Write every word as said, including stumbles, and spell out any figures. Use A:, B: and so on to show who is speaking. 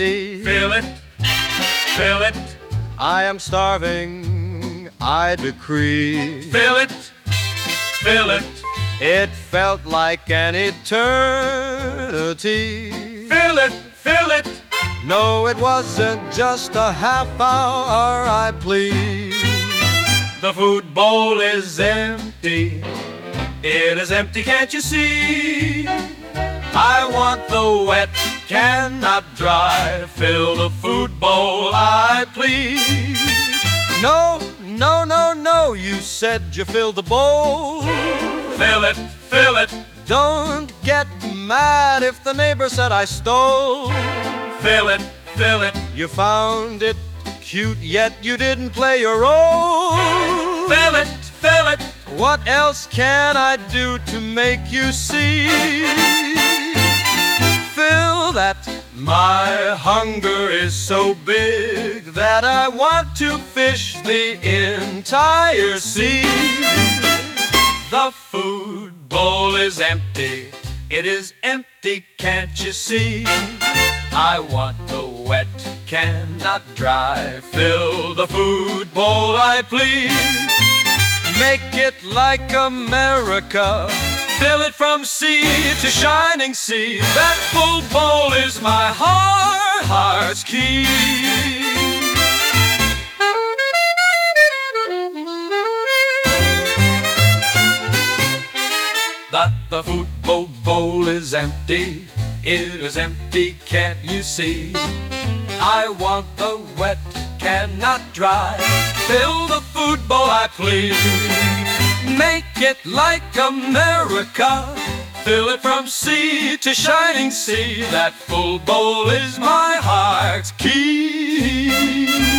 A: empty.
B: Fill it, fill it,
A: I am starving, I decree.
B: fill it, fill it,
A: It felt like an eternity.
B: fill it, fill it.
A: No, it wasn't just a half hour, I plead.
B: The food bowl is empty. It is empty, can't you see? I want the wet, cannot dry. Fill the food bowl, I plead.
A: No, no, no, no, you said you filled the bowl.
B: Fill it, fill it,
A: Don't get mad if the neighbor said I stole.
B: fill it, fill it,
A: You found it cute, yet you didn't play your role.
B: fill it, fill it.
A: What else can I do to make you see? Fill that. My hunger is so big that I want to fish the entire sea.
B: The food bowl is empty. It is empty, can't you see? I want the wet, cannot dry. Fill the food bowl, I plead.
A: Make it like America.
B: Fill it from sea to shining sea. That full bowl is my heart, heart's key. That the food bowl bowl is empty. It is empty, can't you see? I want the wet, cannot dry. Fill the food bowl, I plead. Make it like America. Fill it from sea to shining sea. That full bowl is my heart's key.